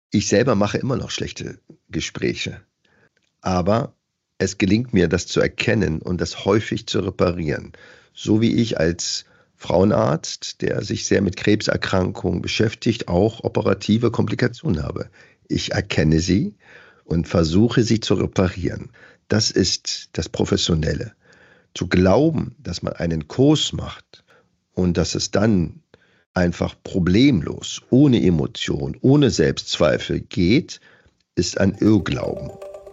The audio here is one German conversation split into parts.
Ich selber mache immer noch schlechte Gespräche, aber es gelingt mir, das zu erkennen und das häufig zu reparieren. So wie ich als Frauenarzt, der sich sehr mit Krebserkrankungen beschäftigt, auch operative Komplikationen habe. Ich erkenne sie und versuche sie zu reparieren. Das ist das Professionelle. Zu glauben, dass man einen Kurs macht und dass es dann einfach problemlos, ohne Emotion, ohne Selbstzweifel geht, ist ein Irrglauben.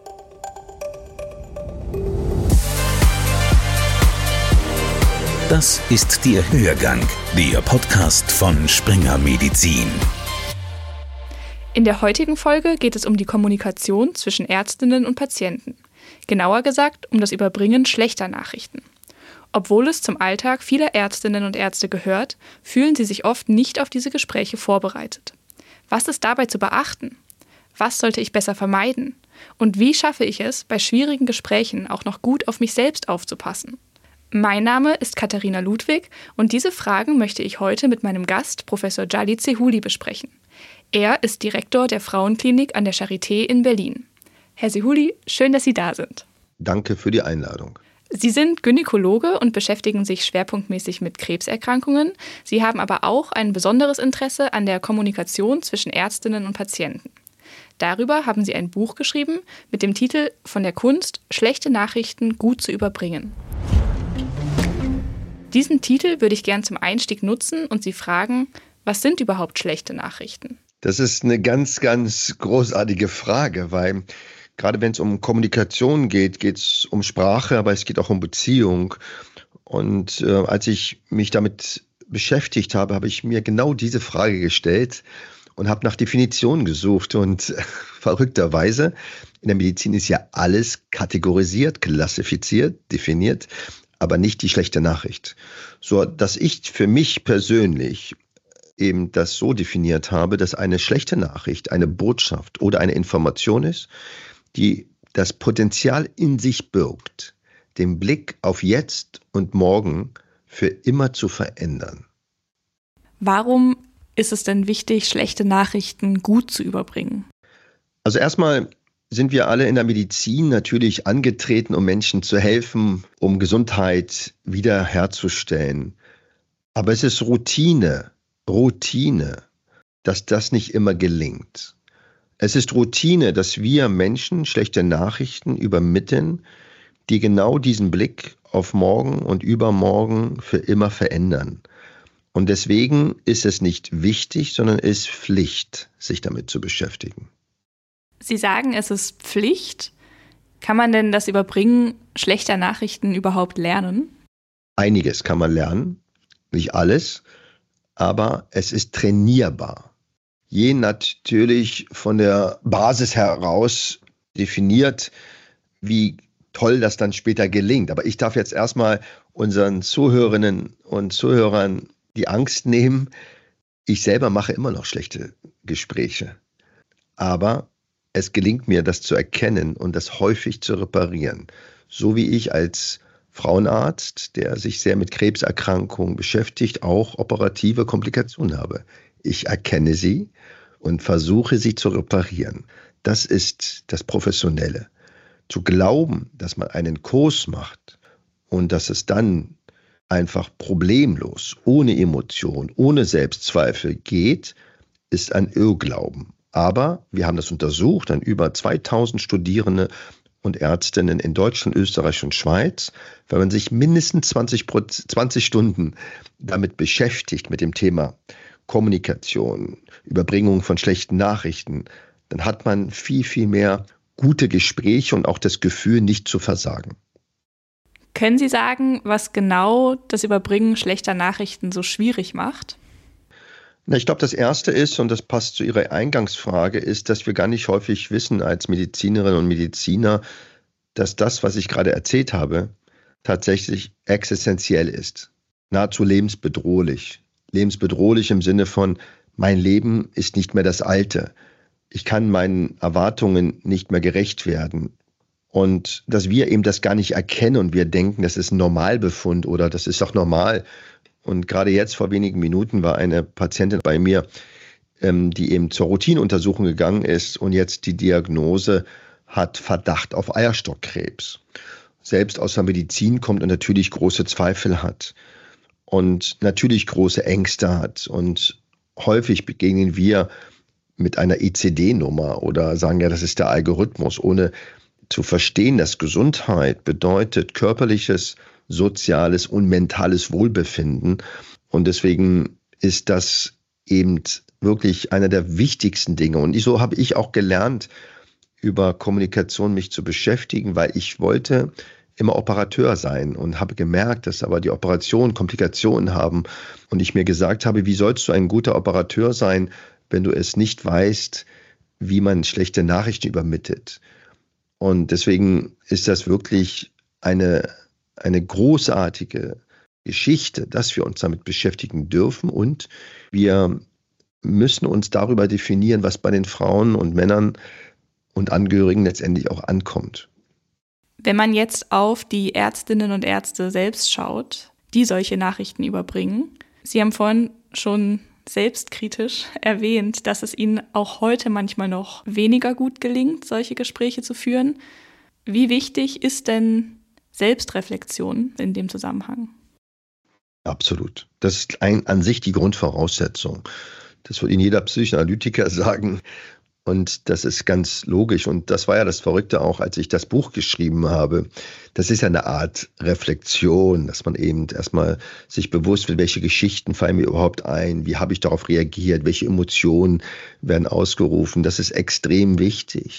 Das ist der Hörgang, der Podcast von Springer Medizin. In der heutigen Folge geht es um die Kommunikation zwischen Ärztinnen und Patienten. Genauer gesagt um das Überbringen schlechter Nachrichten. Obwohl es zum Alltag vieler Ärztinnen und Ärzte gehört, fühlen sie sich oft nicht auf diese Gespräche vorbereitet. Was ist dabei zu beachten? Was sollte ich besser vermeiden? Und wie schaffe ich es, bei schwierigen Gesprächen auch noch gut auf mich selbst aufzupassen? Mein Name ist Katharina Ludwig und diese Fragen möchte ich heute mit meinem Gast, Professor Jalil Zehuli, besprechen. Er ist Direktor der Frauenklinik an der Charité in Berlin. Herr Zehuli, schön, dass Sie da sind. Danke für die Einladung. Sie sind Gynäkologe und beschäftigen sich schwerpunktmäßig mit Krebserkrankungen. Sie haben aber auch ein besonderes Interesse an der Kommunikation zwischen Ärztinnen und Patienten. Darüber haben Sie ein Buch geschrieben mit dem Titel »Von der Kunst, schlechte Nachrichten gut zu überbringen«. Diesen Titel würde ich gern zum Einstieg nutzen und Sie fragen, was sind überhaupt schlechte Nachrichten? Das ist eine ganz, ganz großartige Frage, weil gerade wenn es um Kommunikation geht, geht es um Sprache, aber es geht auch um Beziehung. Und als ich mich damit beschäftigt habe, habe ich mir genau diese Frage gestellt und habe nach Definitionen gesucht. Und verrückterweise, in der Medizin ist ja alles kategorisiert, klassifiziert, definiert, aber nicht die schlechte Nachricht. So, dass ich für mich persönlich eben das so definiert habe, dass eine schlechte Nachricht, eine Botschaft oder eine Information ist, die das Potenzial in sich birgt, den Blick auf jetzt und morgen für immer zu verändern. Warum ist es denn wichtig, schlechte Nachrichten gut zu überbringen? Also erstmal sind wir alle in der Medizin natürlich angetreten, um Menschen zu helfen, um Gesundheit wiederherzustellen. Aber es ist Routine, dass das nicht immer gelingt. Es ist Routine, dass wir Menschen schlechte Nachrichten übermitteln, die genau diesen Blick auf morgen und übermorgen für immer verändern. Und deswegen ist es nicht wichtig, sondern es ist Pflicht, sich damit zu beschäftigen. Sie sagen, es ist Pflicht. Kann man denn das Überbringen schlechter Nachrichten überhaupt lernen? Einiges kann man lernen, nicht alles, aber es ist trainierbar. Je natürlich von der Basis heraus definiert, wie toll das dann später gelingt. Aber ich darf jetzt erstmal unseren Zuhörerinnen und Zuhörern die Angst nehmen. Ich selber mache immer noch schlechte Gespräche. Aber es gelingt mir, das zu erkennen und das häufig zu reparieren. So wie ich als Frauenarzt, der sich sehr mit Krebserkrankungen beschäftigt, auch operative Komplikationen habe. Ich erkenne sie und versuche sie zu reparieren. Das ist das Professionelle. Zu glauben, dass man einen Kurs macht und dass es dann einfach problemlos, ohne Emotion, ohne Selbstzweifel geht, ist ein Irrglauben. Aber wir haben das untersucht an über 2000 Studierende und Ärztinnen in Deutschland, Österreich und Schweiz. Wenn man sich mindestens 20 Stunden damit beschäftigt, mit dem Thema Kommunikation, Überbringung von schlechten Nachrichten, dann hat man viel, viel mehr gute Gespräche und auch das Gefühl, nicht zu versagen. Können Sie sagen, was genau das Überbringen schlechter Nachrichten so schwierig macht? Ich glaube, das Erste ist, und das passt zu Ihrer Eingangsfrage, ist, dass wir gar nicht häufig wissen als Medizinerinnen und Mediziner, dass das, was ich gerade erzählt habe, tatsächlich existenziell ist. Nahezu lebensbedrohlich. Lebensbedrohlich im Sinne von, mein Leben ist nicht mehr das alte. Ich kann meinen Erwartungen nicht mehr gerecht werden. Und dass wir eben das gar nicht erkennen und wir denken, das ist ein Normalbefund oder das ist doch normal. Und gerade jetzt vor wenigen Minuten war eine Patientin bei mir, die eben zur Routineuntersuchung gegangen ist und jetzt die Diagnose hat Verdacht auf Eierstockkrebs. Selbst aus der Medizin kommt und natürlich große Zweifel hat und natürlich große Ängste hat. Und häufig begegnen wir mit einer ICD-Nummer oder sagen, ja, das ist der Algorithmus, ohne zu verstehen, dass Gesundheit bedeutet körperliches, soziales und mentales Wohlbefinden. Und deswegen ist das eben wirklich einer der wichtigsten Dinge. Und so habe ich auch gelernt, über Kommunikation mich zu beschäftigen, weil ich wollte immer Operateur sein und habe gemerkt, dass aber die Operationen Komplikationen haben. Und ich mir gesagt habe, wie sollst du ein guter Operateur sein, wenn du es nicht weißt, wie man schlechte Nachrichten übermittelt. Und deswegen ist das wirklich eine großartige Geschichte, dass wir uns damit beschäftigen dürfen. Und wir müssen uns darüber definieren, was bei den Frauen und Männern und Angehörigen letztendlich auch ankommt. Wenn man jetzt auf die Ärztinnen und Ärzte selbst schaut, die solche Nachrichten überbringen, Sie haben vorhin schon selbstkritisch erwähnt, dass es Ihnen auch heute manchmal noch weniger gut gelingt, solche Gespräche zu führen. Wie wichtig ist denn Selbstreflexion in dem Zusammenhang? Absolut. Das ist an sich die Grundvoraussetzung. Das wird Ihnen jeder Psychoanalytiker sagen. Und das ist ganz logisch. Und das war ja das Verrückte auch, als ich das Buch geschrieben habe. Das ist ja eine Art Reflexion, dass man eben erstmal sich bewusst wird, welche Geschichten fallen mir überhaupt ein, wie habe ich darauf reagiert, welche Emotionen werden ausgerufen. Das ist extrem wichtig.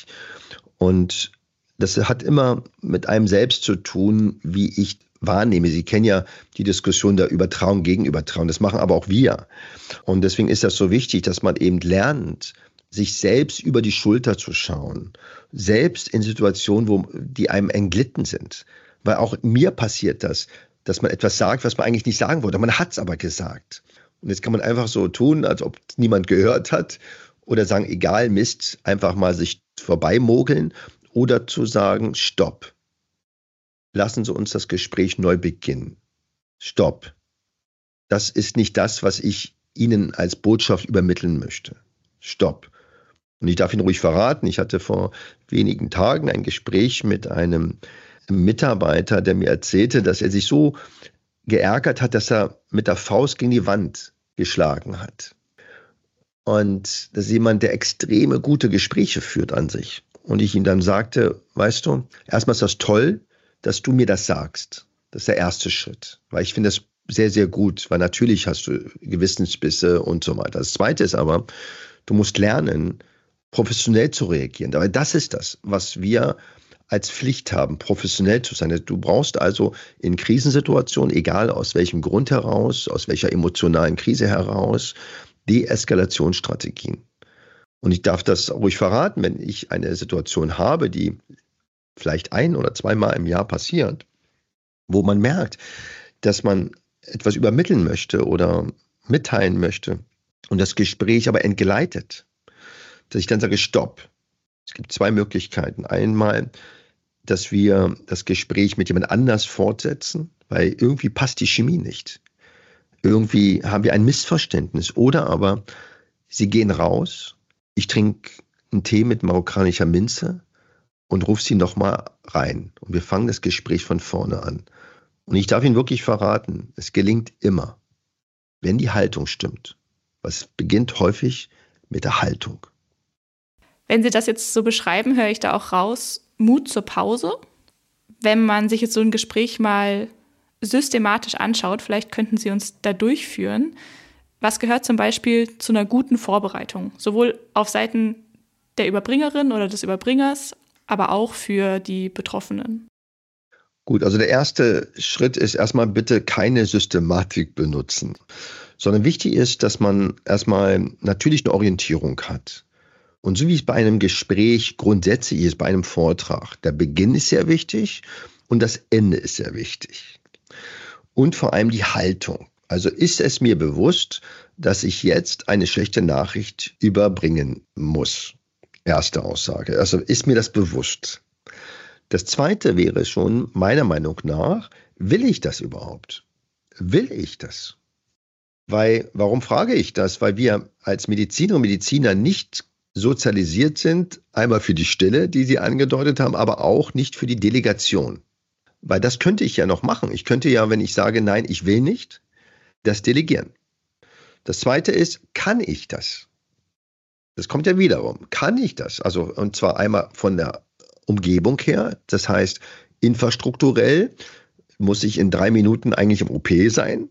Und das hat immer mit einem selbst zu tun, wie ich wahrnehme. Sie kennen ja die Diskussion der Übertragung gegen Übertragung. Das machen aber auch wir. Und deswegen ist das so wichtig, dass man eben lernt, sich selbst über die Schulter zu schauen, selbst in Situationen, die einem entglitten sind. Weil auch mir passiert das, dass man etwas sagt, was man eigentlich nicht sagen wollte. Man hat es aber gesagt. Und jetzt kann man einfach so tun, als ob niemand gehört hat oder sagen, egal, Mist, einfach mal sich vorbeimogeln oder zu sagen, stopp. Lassen Sie uns das Gespräch neu beginnen. Stopp. Das ist nicht das, was ich Ihnen als Botschaft übermitteln möchte. Stopp. Und ich darf Ihnen ruhig verraten, ich hatte vor wenigen Tagen ein Gespräch mit einem Mitarbeiter, der mir erzählte, dass er sich so geärgert hat, dass er mit der Faust gegen die Wand geschlagen hat. Und das ist jemand, der extreme gute Gespräche führt an sich. Und ich ihm dann sagte, weißt du, erstmal ist das toll, dass du mir das sagst. Das ist der erste Schritt. Weil ich finde das sehr, sehr gut, weil natürlich hast du Gewissensbisse und so weiter. Das Zweite ist aber, du musst lernen, professionell zu reagieren. Aber das ist das, was wir als Pflicht haben, professionell zu sein. Du brauchst also in Krisensituationen, egal aus welchem Grund heraus, aus welcher emotionalen Krise heraus, Deeskalationsstrategien. Und ich darf das ruhig verraten, wenn ich eine Situation habe, die vielleicht 1- oder 2-mal im Jahr passiert, wo man merkt, dass man etwas übermitteln möchte oder mitteilen möchte und das Gespräch aber entgleitet, dass ich dann sage, stopp. Es gibt 2 Möglichkeiten. Einmal, dass wir das Gespräch mit jemand anders fortsetzen, weil irgendwie passt die Chemie nicht. Irgendwie haben wir ein Missverständnis. Oder aber, Sie gehen raus, ich trinke einen Tee mit marokkanischer Minze und rufe Sie nochmal rein. Und wir fangen das Gespräch von vorne an. Und ich darf Ihnen wirklich verraten, es gelingt immer, wenn die Haltung stimmt. Was beginnt häufig mit der Haltung. Wenn Sie das jetzt so beschreiben, höre ich da auch raus, Mut zur Pause. Wenn man sich jetzt so ein Gespräch mal systematisch anschaut, vielleicht könnten Sie uns da durchführen. Was gehört zum Beispiel zu einer guten Vorbereitung? Sowohl auf Seiten der Überbringerin oder des Überbringers, aber auch für die Betroffenen. Gut, also der erste Schritt ist erstmal bitte keine Systematik benutzen, sondern wichtig ist, dass man erstmal natürlich eine Orientierung hat. Und so wie es bei einem Gespräch grundsätzlich ist, bei einem Vortrag, der Beginn ist sehr wichtig und das Ende ist sehr wichtig. Und vor allem die Haltung. Also ist es mir bewusst, dass ich jetzt eine schlechte Nachricht überbringen muss? Erste Aussage. Also ist mir das bewusst? Das Zweite wäre schon, meiner Meinung nach, will ich das überhaupt? Will ich das? Warum frage ich das? Weil wir als Medizinerinnen und Mediziner nicht sozialisiert sind, einmal für die Stille, die Sie angedeutet haben, aber auch nicht für die Delegation. Weil das könnte ich ja noch machen. Ich könnte ja, wenn ich sage, nein, ich will nicht, das delegieren. Das Zweite ist, kann ich das? Das kommt ja wiederum. Kann ich das? Also, und zwar einmal von der Umgebung her. Das heißt, infrastrukturell muss ich in 3 Minuten eigentlich im OP sein?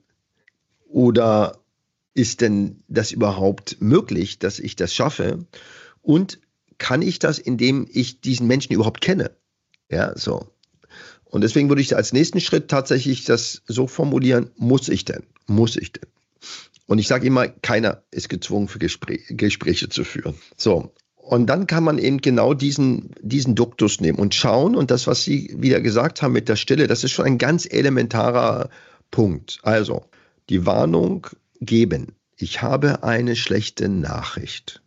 Oder ist denn das überhaupt möglich, dass ich das schaffe? Und kann ich das, indem ich diesen Menschen überhaupt kenne? Ja, so. Und deswegen würde ich als nächsten Schritt tatsächlich das so formulieren, muss ich denn? Muss ich denn? Und ich sage immer, keiner ist gezwungen, für Gespräche zu führen. So. Und dann kann man eben genau diesen Duktus nehmen und schauen. Und das, was Sie wieder gesagt haben mit der Stille, das ist schon ein ganz elementarer Punkt. Also, die Warnung geben. Ich habe eine schlechte Nachricht.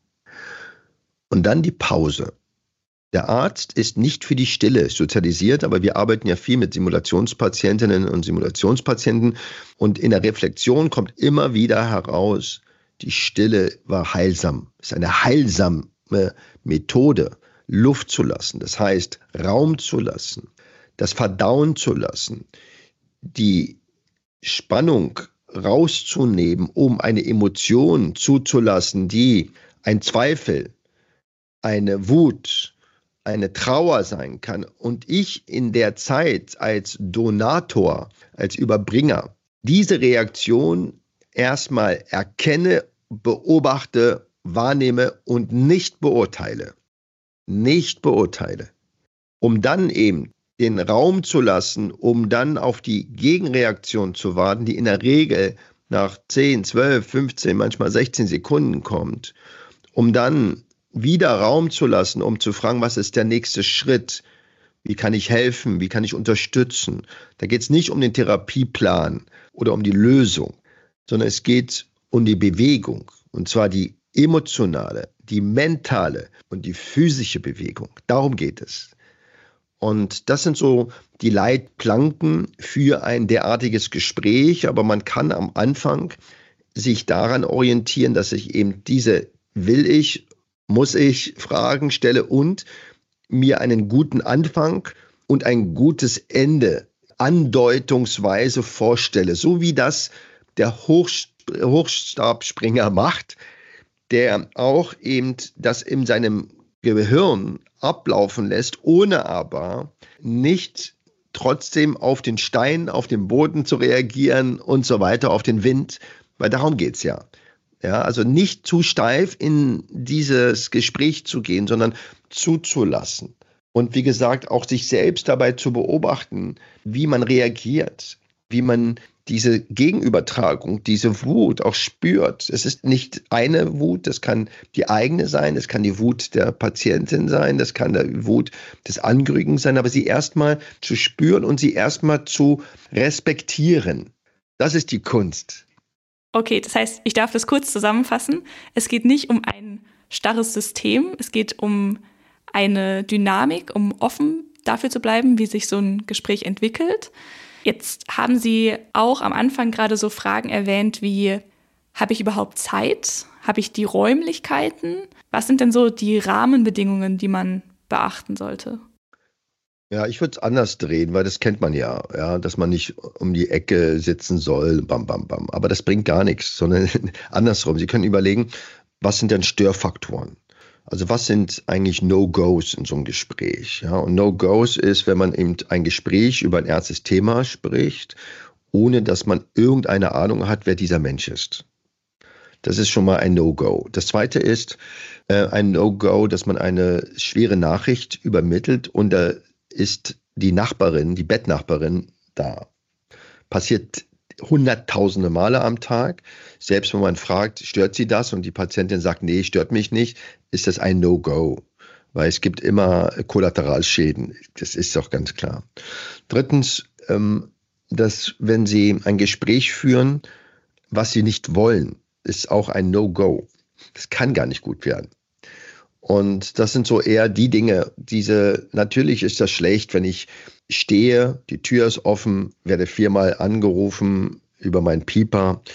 Und dann die Pause. Der Arzt ist nicht für die Stille sozialisiert, aber wir arbeiten ja viel mit Simulationspatientinnen und Simulationspatienten. Und in der Reflexion kommt immer wieder heraus, die Stille war heilsam. Es ist eine heilsame Methode, Luft zu lassen. Das heißt, Raum zu lassen, das Verdauen zu lassen, die Spannung rauszunehmen, um eine Emotion zuzulassen, die ein Zweifel, eine Wut, eine Trauer sein kann. Und ich in der Zeit als Donator, als Überbringer, diese Reaktion erstmal erkenne, beobachte, wahrnehme und nicht beurteile. Nicht beurteile. Um dann eben den Raum zu lassen, um dann auf die Gegenreaktion zu warten, die in der Regel nach 10, 12, 15, manchmal 16 Sekunden kommt, um dann wieder Raum zu lassen, um zu fragen, was ist der nächste Schritt? Wie kann ich helfen? Wie kann ich unterstützen? Da geht es nicht um den Therapieplan oder um die Lösung, sondern es geht um die Bewegung. Und zwar die emotionale, die mentale und die physische Bewegung. Darum geht es. Und das sind so die Leitplanken für ein derartiges Gespräch. Aber man kann am Anfang sich daran orientieren, dass ich eben diese muss ich Fragen stelle und mir einen guten Anfang und ein gutes Ende andeutungsweise vorstelle. So wie das der Hochstabspringer macht, der auch eben das in seinem Gehirn ablaufen lässt, ohne aber nicht trotzdem auf den Stein, auf den Boden zu reagieren und so weiter, auf den Wind, weil darum geht's ja. Ja, also nicht zu steif in dieses Gespräch zu gehen, sondern zuzulassen. Und wie gesagt, auch sich selbst dabei zu beobachten, wie man reagiert, wie man diese Gegenübertragung, diese Wut auch spürt. Es ist nicht eine Wut, das kann die eigene sein, das kann die Wut der Patientin sein, das kann die Wut des Angehörigen sein, aber sie erstmal zu spüren und sie erstmal zu respektieren. Das ist die Kunst. Okay, das heißt, ich darf das kurz zusammenfassen. Es geht nicht um ein starres System, es geht um eine Dynamik, um offen dafür zu bleiben, wie sich so ein Gespräch entwickelt. Jetzt haben Sie auch am Anfang gerade so Fragen erwähnt wie, habe ich überhaupt Zeit? Habe ich die Räumlichkeiten? Was sind denn so die Rahmenbedingungen, die man beachten sollte? Ja, ich würde es anders drehen, weil das kennt man ja, dass man nicht um die Ecke sitzen soll, bam, bam, bam. Aber das bringt gar nichts, sondern andersrum. Sie können überlegen, was sind denn Störfaktoren? Also was sind eigentlich No-Gos in so einem Gespräch? Ja, und No-Gos ist, wenn man eben ein Gespräch über ein ernstes Thema spricht, ohne dass man irgendeine Ahnung hat, wer dieser Mensch ist. Das ist schon mal ein No-Go. Das zweite ist ein No-Go, dass man eine schwere Nachricht übermittelt und da ist die Nachbarin, die Bettnachbarin da. Passiert hunderttausende Male am Tag. Selbst wenn man fragt, stört sie das? Und die Patientin sagt, nee, stört mich nicht, ist das ein No-Go. Weil es gibt immer Kollateralschäden. Das ist doch ganz klar. Drittens, dass wenn Sie ein Gespräch führen, was Sie nicht wollen, ist auch ein No-Go. Das kann gar nicht gut werden. Und das sind so eher die Dinge, natürlich ist das schlecht, wenn ich stehe, die Tür ist offen, werde 4-mal angerufen über meinen Pieper,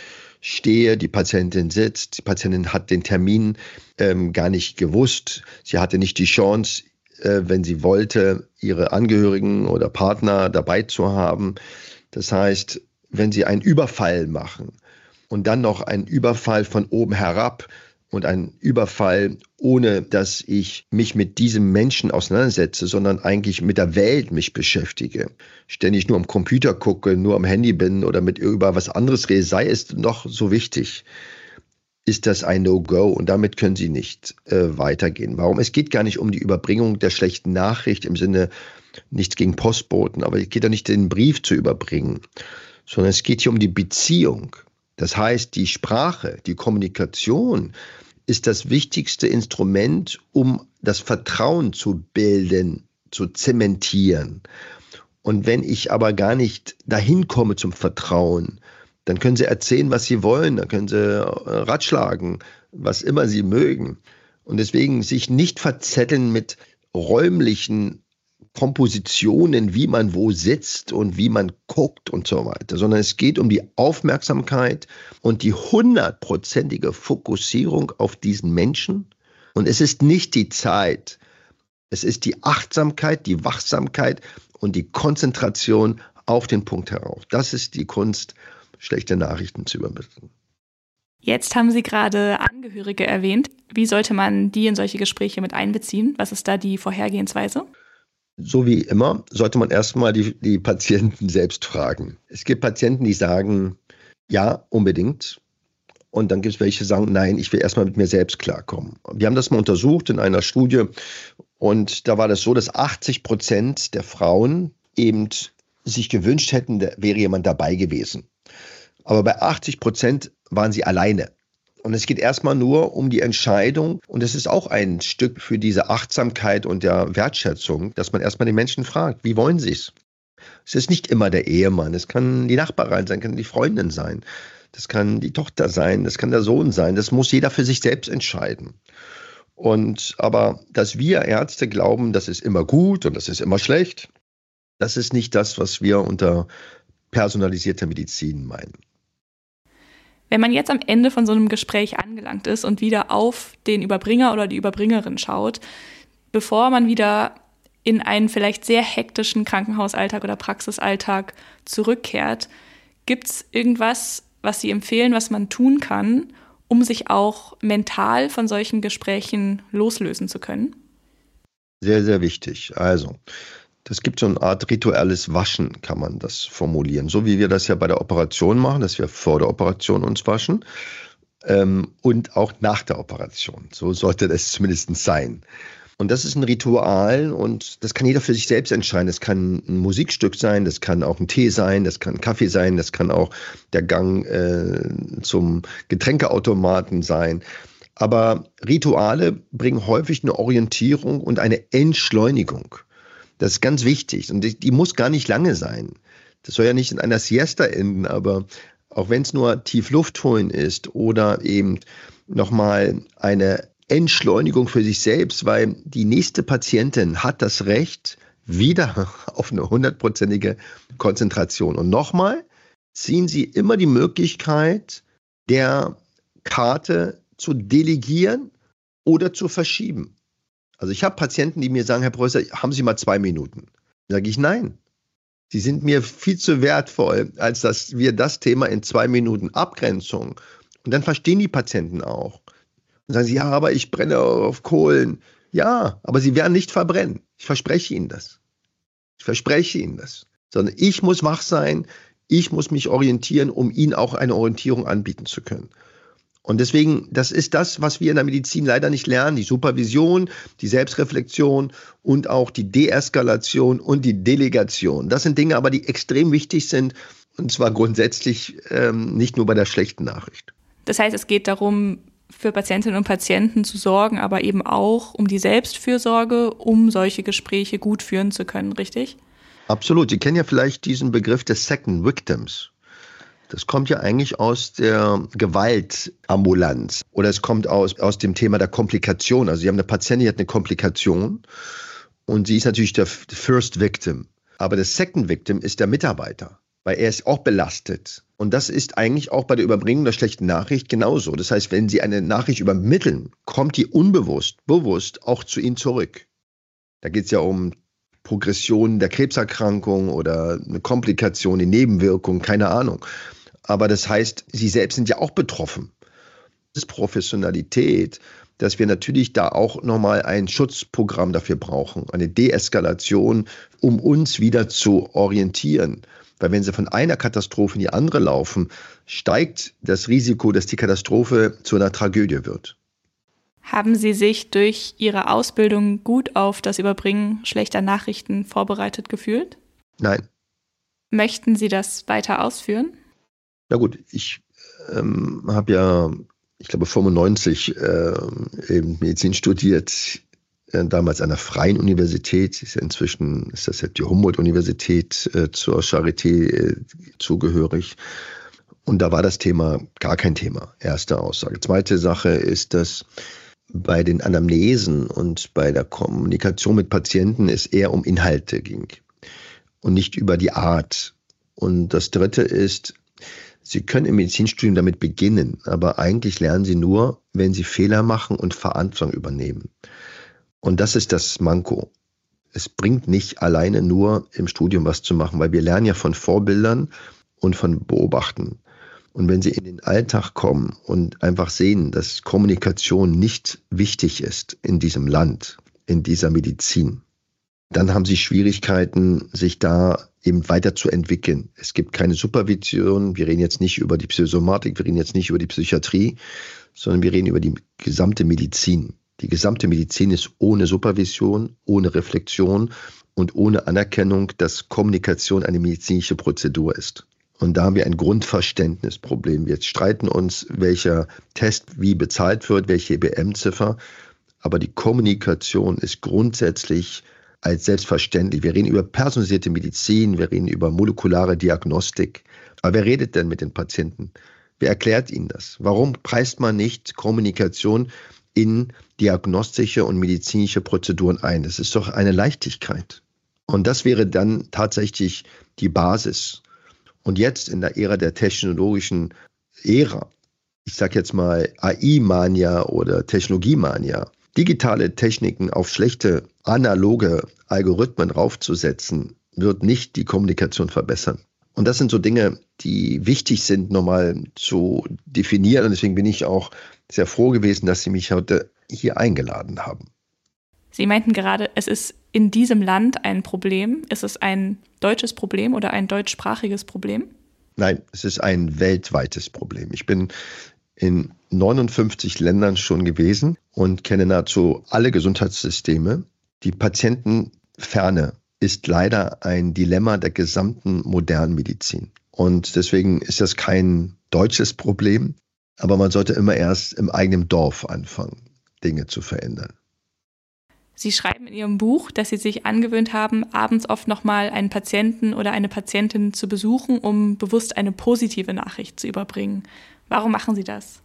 stehe, die Patientin sitzt, die Patientin hat den Termin gar nicht gewusst. Sie hatte nicht die Chance, wenn sie wollte, ihre Angehörigen oder Partner dabei zu haben. Das heißt, wenn sie einen Überfall machen und dann noch einen Überfall von oben herab und einen Überfall, ohne dass ich mich mit diesem Menschen auseinandersetze, sondern eigentlich mit der Welt mich beschäftige, ständig nur am Computer gucke, nur am Handy bin oder über was anderes rede, sei es noch so wichtig, ist das ein No-Go und damit können Sie nicht weitergehen. Warum? Es geht gar nicht um die Überbringung der schlechten Nachricht im Sinne, nichts gegen Postboten, aber es geht ja nicht, den Brief zu überbringen, sondern es geht hier um die Beziehung. Das heißt, die Sprache, die Kommunikation ist das wichtigste Instrument, um das Vertrauen zu bilden, zu zementieren. Und wenn ich aber gar nicht dahin komme zum Vertrauen, dann können Sie erzählen, was Sie wollen, dann können Sie ratschlagen, was immer Sie mögen. Und deswegen sich nicht verzetteln mit räumlichen Kompositionen, wie man wo sitzt und wie man guckt und so weiter, sondern es geht um die Aufmerksamkeit und die 100%ige Fokussierung auf diesen Menschen. Und es ist nicht die Zeit, es ist die Achtsamkeit, die Wachsamkeit und die Konzentration auf den Punkt herauf. Das ist die Kunst, schlechte Nachrichten zu übermitteln. Jetzt haben Sie gerade Angehörige erwähnt. Wie sollte man die in solche Gespräche mit einbeziehen? Was ist da die Vorhergehensweise? So wie immer sollte man erstmal die Patienten selbst fragen. Es gibt Patienten, die sagen, ja, unbedingt. Und dann gibt es welche, die sagen, nein, ich will erstmal mit mir selbst klarkommen. Wir haben das mal untersucht in einer Studie und da war das so, dass 80% der Frauen eben sich gewünscht hätten, da wäre jemand dabei gewesen. Aber bei 80% waren sie alleine. Und es geht erstmal nur um die Entscheidung. Und es ist auch ein Stück für diese Achtsamkeit und der Wertschätzung, dass man erstmal den Menschen fragt, wie wollen sie es? Es ist nicht immer der Ehemann, es kann die Nachbarin sein, kann die Freundin sein, das kann die Tochter sein, das kann der Sohn sein. Das muss jeder für sich selbst entscheiden. Aber dass wir Ärzte glauben, das ist immer gut und das ist immer schlecht, das ist nicht das, was wir unter personalisierter Medizin meinen. Wenn man jetzt am Ende von so einem Gespräch angelangt ist und wieder auf den Überbringer oder die Überbringerin schaut, bevor man wieder in einen vielleicht sehr hektischen Krankenhausalltag oder Praxisalltag zurückkehrt, gibt es irgendwas, was Sie empfehlen, was man tun kann, um sich auch mental von solchen Gesprächen loslösen zu können? Sehr, sehr wichtig. Also, das gibt so eine Art rituelles Waschen, kann man das formulieren. So wie wir das ja bei der Operation machen, dass wir vor der Operation uns waschen und auch nach der Operation. So sollte das zumindest sein. Und das ist ein Ritual und das kann jeder für sich selbst entscheiden. Das kann ein Musikstück sein, das kann auch ein Tee sein, das kann ein Kaffee sein, das kann auch der Gang zum Getränkeautomaten sein. Aber Rituale bringen häufig eine Orientierung und eine Entschleunigung. Das ist ganz wichtig und die muss gar nicht lange sein. Das soll ja nicht in einer Siesta enden, aber auch wenn es nur tief Luft holen ist oder eben nochmal eine Entschleunigung für sich selbst, weil die nächste Patientin hat das Recht wieder auf eine 100%ige Konzentration. Und nochmal, ziehen Sie immer die Möglichkeit der Karte zu delegieren oder zu verschieben. Also ich habe Patienten, die mir sagen, Herr Preußer, haben Sie mal 2 Minuten? Dann sage ich, nein. Sie sind mir viel zu wertvoll, als dass wir das Thema in 2 Minuten Abgrenzung. Und dann verstehen die Patienten auch. Dann sagen sie, ja, aber ich brenne auf Kohlen. Ja, aber Sie werden nicht verbrennen. Ich verspreche Ihnen das. Ich verspreche Ihnen das. Sondern ich muss wach sein, ich muss mich orientieren, um Ihnen auch eine Orientierung anbieten zu können. Und deswegen, das ist das, was wir in der Medizin leider nicht lernen, die Supervision, die Selbstreflexion und auch die Deeskalation und die Delegation. Das sind Dinge aber, die extrem wichtig sind, und zwar grundsätzlich nicht nur bei der schlechten Nachricht. Das heißt, es geht darum, für Patientinnen und Patienten zu sorgen, aber eben auch um die Selbstfürsorge, um solche Gespräche gut führen zu können, richtig? Absolut. Sie kennen ja vielleicht diesen Begriff des Second Victims. Das kommt ja eigentlich aus der Gewaltambulanz oder es kommt aus dem Thema der Komplikation. Also Sie haben eine Patientin, die hat eine Komplikation und sie ist natürlich der First Victim. Aber der Second Victim ist der Mitarbeiter. weil er ist auch belastet. Und das ist eigentlich auch bei der Überbringung der schlechten Nachricht genauso. Das heißt, wenn Sie eine Nachricht übermitteln, kommt die bewusst auch zu Ihnen zurück. Da geht es ja um Progression der Krebserkrankung oder eine Komplikation, eine Nebenwirkung, keine Ahnung. Aber das heißt, Sie selbst sind ja auch betroffen. Das ist Professionalität, dass wir natürlich da auch nochmal ein Schutzprogramm dafür brauchen, eine Deeskalation, um uns wieder zu orientieren. Weil wenn Sie von einer Katastrophe in die andere laufen, steigt das Risiko, dass die Katastrophe zu einer Tragödie wird. Haben Sie sich durch Ihre Ausbildung gut auf das Überbringen schlechter Nachrichten vorbereitet gefühlt? Nein. Möchten Sie das weiter ausführen? Na gut, ich habe ja, ich glaube 95 eben Medizin studiert, damals an der Freien Universität. Inzwischen ist das jetzt die Humboldt-Universität zur Charité zugehörig. Und da war das Thema gar kein Thema. Erste Aussage. Zweite Sache ist, dass bei den Anamnesen und bei der Kommunikation mit Patienten es eher um Inhalte ging und nicht über die Art. Und das Dritte ist, Sie können im Medizinstudium damit beginnen, aber eigentlich lernen Sie nur, wenn Sie Fehler machen und Verantwortung übernehmen. Und das ist das Manko. Es bringt nicht alleine nur im Studium was zu machen, weil wir lernen ja von Vorbildern und von Beobachten. Und wenn Sie in den Alltag kommen und einfach sehen, dass Kommunikation nicht wichtig ist in diesem Land, in dieser Medizin, dann haben Sie Schwierigkeiten, sich da eben weiterzuentwickeln. Es gibt keine Supervision. Wir reden jetzt nicht über die Psychosomatik, wir reden jetzt nicht über die Psychiatrie, sondern wir reden über die gesamte Medizin. Die gesamte Medizin ist ohne Supervision, ohne Reflexion und ohne Anerkennung, dass Kommunikation eine medizinische Prozedur ist. Und da haben wir ein Grundverständnisproblem. Wir streiten uns, welcher Test wie bezahlt wird, welche EBM-Ziffer. Aber die Kommunikation ist grundsätzlich als selbstverständlich. Wir reden über personalisierte Medizin, wir reden über molekulare Diagnostik. Aber wer redet denn mit den Patienten? Wer erklärt ihnen das? Warum preist man nicht Kommunikation in diagnostische und medizinische Prozeduren ein? Das ist doch eine Leichtigkeit. Und das wäre dann tatsächlich die Basis. Und jetzt in der Ära der technologischen Ära, ich sage jetzt mal AI-Mania oder Technologiemania, digitale Techniken auf schlechte analoge Algorithmen raufzusetzen, wird nicht die Kommunikation verbessern. Und das sind so Dinge, die wichtig sind, nochmal zu definieren. Und deswegen bin ich auch sehr froh gewesen, dass Sie mich heute hier eingeladen haben. Sie meinten gerade, es ist in diesem Land ein Problem. Ist es ein deutsches Problem oder ein deutschsprachiges Problem? Nein, es ist ein weltweites Problem. Ich bin in 59 Ländern schon gewesen und kenne nahezu alle Gesundheitssysteme. Die Patientenferne ist leider ein Dilemma der gesamten modernen Medizin. Und deswegen ist das kein deutsches Problem, aber man sollte immer erst im eigenen Dorf anfangen, Dinge zu verändern. Sie schreiben in Ihrem Buch, dass Sie sich angewöhnt haben, abends oft nochmal einen Patienten oder eine Patientin zu besuchen, um bewusst eine positive Nachricht zu überbringen. Warum machen Sie das?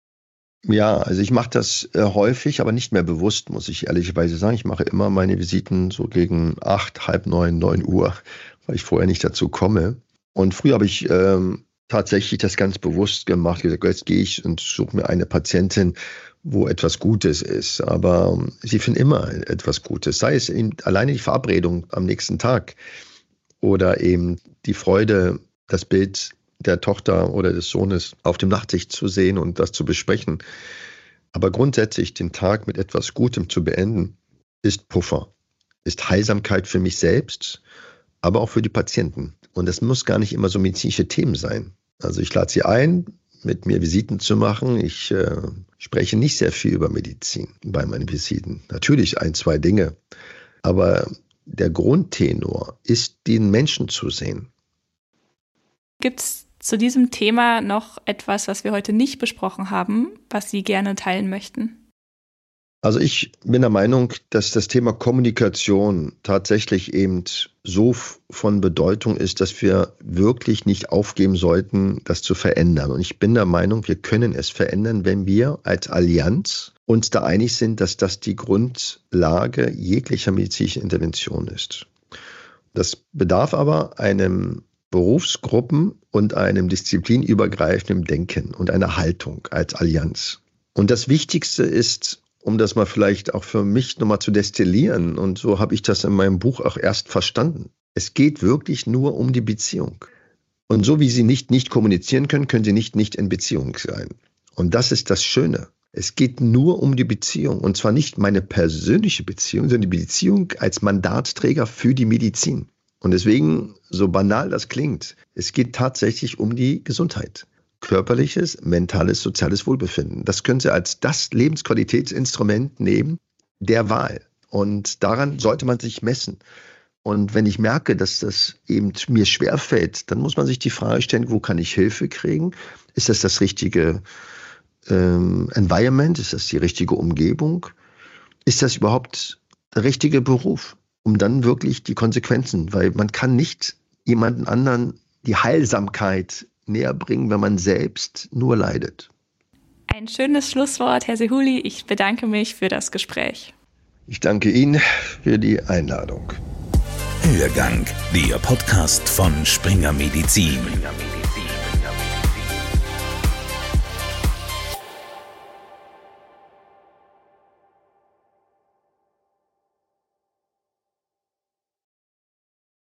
Ja, also ich mache das häufig, aber nicht mehr bewusst, muss ich ehrlicherweise sagen. Ich mache immer meine Visiten so gegen 8, halb 9, 9 Uhr, weil ich vorher nicht dazu komme. Und früher habe ich tatsächlich das ganz bewusst gemacht. Ich gesagt, jetzt gehe ich und suche mir eine Patientin, wo etwas Gutes ist. Aber sie finden immer etwas Gutes. Sei es eben alleine die Verabredung am nächsten Tag oder eben die Freude, das Bild der Tochter oder des Sohnes auf dem Nachttisch zu sehen und das zu besprechen. Aber grundsätzlich den Tag mit etwas Gutem zu beenden, ist Puffer, ist Heilsamkeit für mich selbst, aber auch für die Patienten. Und das muss gar nicht immer so medizinische Themen sein. Also ich lade Sie ein, mit mir Visiten zu machen. Ich spreche nicht sehr viel über Medizin bei meinen Visiten. Natürlich 1, 2 Dinge. Aber der Grundtenor ist, den Menschen zu sehen. Gibt es zu diesem Thema noch etwas, was wir heute nicht besprochen haben, was Sie gerne teilen möchten? Also ich bin der Meinung, dass das Thema Kommunikation tatsächlich eben so von Bedeutung ist, dass wir wirklich nicht aufgeben sollten, das zu verändern. Und ich bin der Meinung, wir können es verändern, wenn wir als Allianz uns da einig sind, dass das die Grundlage jeglicher medizinischen Intervention ist. Das bedarf aber einem Berufsgruppen und einem disziplinübergreifenden Denken und einer Haltung als Allianz. Und das Wichtigste ist, um das mal vielleicht auch für mich nochmal zu destillieren, und so habe ich das in meinem Buch auch erst verstanden. Es geht wirklich nur um die Beziehung. Und so wie Sie nicht kommunizieren können, können Sie nicht in Beziehung sein. Und das ist das Schöne. Es geht nur um die Beziehung. Und zwar nicht meine persönliche Beziehung, sondern die Beziehung als Mandatsträger für die Medizin. Und deswegen, so banal das klingt, es geht tatsächlich um die Gesundheit. Körperliches, mentales, soziales Wohlbefinden. Das können Sie als das Lebensqualitätsinstrument nehmen der Wahl. Und daran sollte man sich messen. Und wenn ich merke, dass das eben mir schwerfällt, dann muss man sich die Frage stellen, wo kann ich Hilfe kriegen? Ist das richtige Environment? Ist das die richtige Umgebung? Ist das überhaupt der richtige Beruf? Um dann wirklich die Konsequenzen, weil man kann nicht jemanden anderen die Heilsamkeit näher bringen, wenn man selbst nur leidet. Ein schönes Schlusswort, Herr Sehouli. Ich bedanke mich für das Gespräch. Ich danke Ihnen für die Einladung. Hörgang, der Podcast von Springer Medizin.